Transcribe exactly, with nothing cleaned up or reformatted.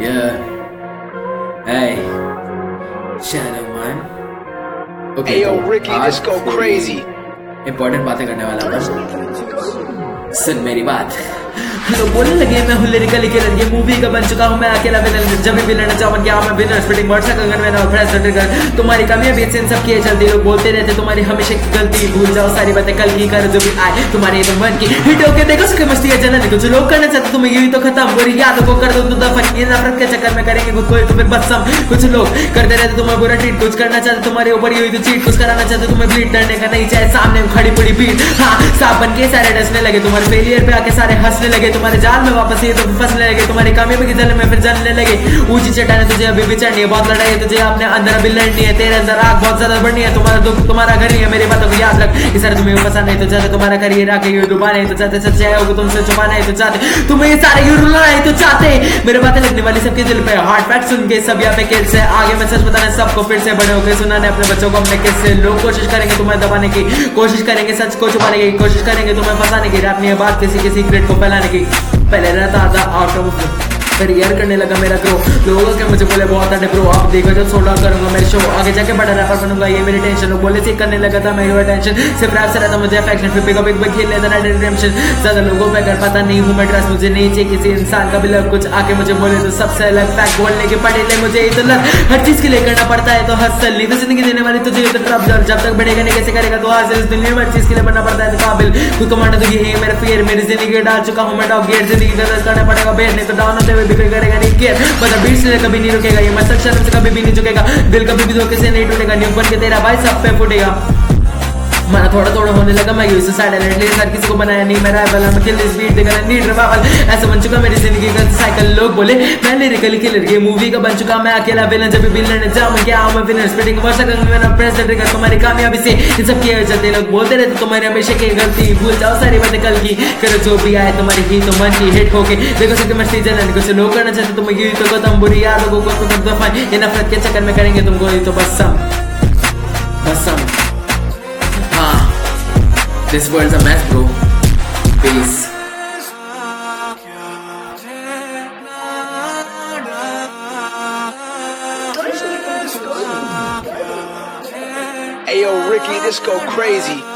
Yeah. Hey. Shadow man. Okay. Hey yo, Ricky, this go crazy. Important बातें करने वाला हूँ। सुन मेरी बात। लोग बोलने लगे मैं हूँ लिरिकली किलर, ये मूवी का बन चुका हूँ मैं अकेला विलन। जब भी विलन चावन क्या मैं विनर स्पिटिंग वर्ड्स का गगन में ना प्रेस ट्रिगर। तुम्हारी कमियां भी इन सब किए चलती, लोग बोलते रहते तुम्हारी हमेशा की गलती। भूल जाओ सारी बातें कल की कर जो भी आए तुम्हारे तो मन की हिट होके देखो सुखे मस्ती है जनन। कुछ लोग करना चाहते तुम्हें यही तो खत्म, बुरी यादों को कर दो तो दफन। ये नफरत के चक्कर में करेंगे खुद को तो फिर बस हम। कुछ लोग करते रहते तुम्हें बुरा ट्रीट, कुछ करना चाहते तुम्हारे ऊपर यही तो चीट। कुछ कराना चाहते तुम्हें ब्लीड करने का नहीं चाहे सामने खड़ी पड़ी भीड़। हाँ साफ बन के सारे डसने लगे, तुम्हारे फेलियर पे आके सारे हंसने लगे। तुम्हारे जाल में वापस ये तो फंसने लगे, तुम्हारी कामयाबी की जल में फिर जलने लगे। ऊंची चट्टाने तुझे अभी भी चढ़नी है, बहुत लड़ाई है तुझे अपने अंदर अभी लड़नी है। तेरे अंदर आग बहुत ज्यादा बढ़नी है, तुम्हारा दुख तुम्हारा घर ही है। मेरी बातों को याद रख, इस तरह तुम्हें पसंद नहीं तो चाहते तुम्हारा करियर आके यूं डुबाना है तो चाहते, सच्चाई होगा तुमसे छुपाना है तो चाहते, तुम्हें ये सारे यूं रुलाना है तो चाहते। मेरे बातें लगने वाली सबके दिल पे, हार्ट फैक्ट सुन के सब यहाँ पे किल से आगे मैं सच बताने सबको फिर से बड़े होकर सुनाने अपने बच्चों को अपने किस्से। लोग कोशिश करेंगे तुम्हें दबाने की, कोशिश करेंगे सच को छुपाने की, कोशिश करेंगे तुम्हें फंसाने की। रैप नहीं है बात किसी के सीक्रेट को फैलाने की। पहले रहता था आउट ऑफ करियर करने लगा मेरा ग्रो, लोगों के मुझे बोले बहुत अटे ब्रो। अब देखो जब सोल्ड आउट करूंगा मेरे शो, आगे जाके बड़ा रैपर बनूंगा ये मेरी टेंशन। लोग बोले सीख करने लगा था मेरी टेंशन, सिर्फ रैप से रहता मुझे अफेक्शन। फिर पिकअप एक बार खेल लेता ना रिडेम्पशन। ज्यादा लोगों पे कर पाता नहीं हूँ मैं ट्रस्ट, मुझे नहीं चाहिए किसी इंसान का भी लव। कुछ आके मुझे बोले तो सबसे अलग फैक्ट बोलने के पड़े ले मुझे तो लग। हर चीज के लिए करना पड़ता है तो हसल नहीं तो जिंदगी देने वाली तुझे तो ट्रप जब जब तक बढ़ेगा नहीं कैसे करेगा तो हासिल। इस दुनिया में हर चीज के लिए बनना पड़ता है तो काबिल खुद को मानना तो ये मेरा फियर। मेरी जिंदगी डाल चुका हूँ मैं टॉप गियर, जिंदगी का दर्द करना पड़ेगा बेर नहीं तो डाउन होते हुए भी कोई करेगा नहीं केयर। मतलब बीच से कभी नहीं रुकेगा ये मसल शर्म से कभी भी नहीं झुकेगा, दिल कभी भी धोखे से नहीं टूटेगा। न्यू बन के तेरा भाई सब पे फूटेगा। माना थोड़ा थोड़ा होने लगा मैं यूं साइड एटलीस्ट हर किसी को बनाया नहीं मेरा वाला मैं किल दिस बीट देगा नीड रिवाइवल। ऐसा बन चुका मेरी जिंदगी का साइकिल, लोग बोले मैं लिरिकली किलर, ये मूवी का बन चुका मैं अकेला विलन। जब भी विलन जाऊं मैं क्या आऊं मैं विनर स्पिटिंग वर्ड्स का गगन में ना प्रेस ट्रिगर। तुम्हारी कामयाबी से इन सब किए चलते, लोग बोलते रहते तुम्हारे हमेशा की गलती। भूल जाओ सारी बातें कल की, करो जो भी आए तुम्हारी ही तो मन की हिट होके देखो सबके मस्ती जलन। कुछ लोग करना चाहते तुम्हें यही तो खत्म, बुरी यादों को तुम दफन। ये नफरत के चक्कर में करेंगे तुमको ये तो बस हम बस हम। हाँ this world's a mess bro, peace. Hey yo, Ricky, this go crazy.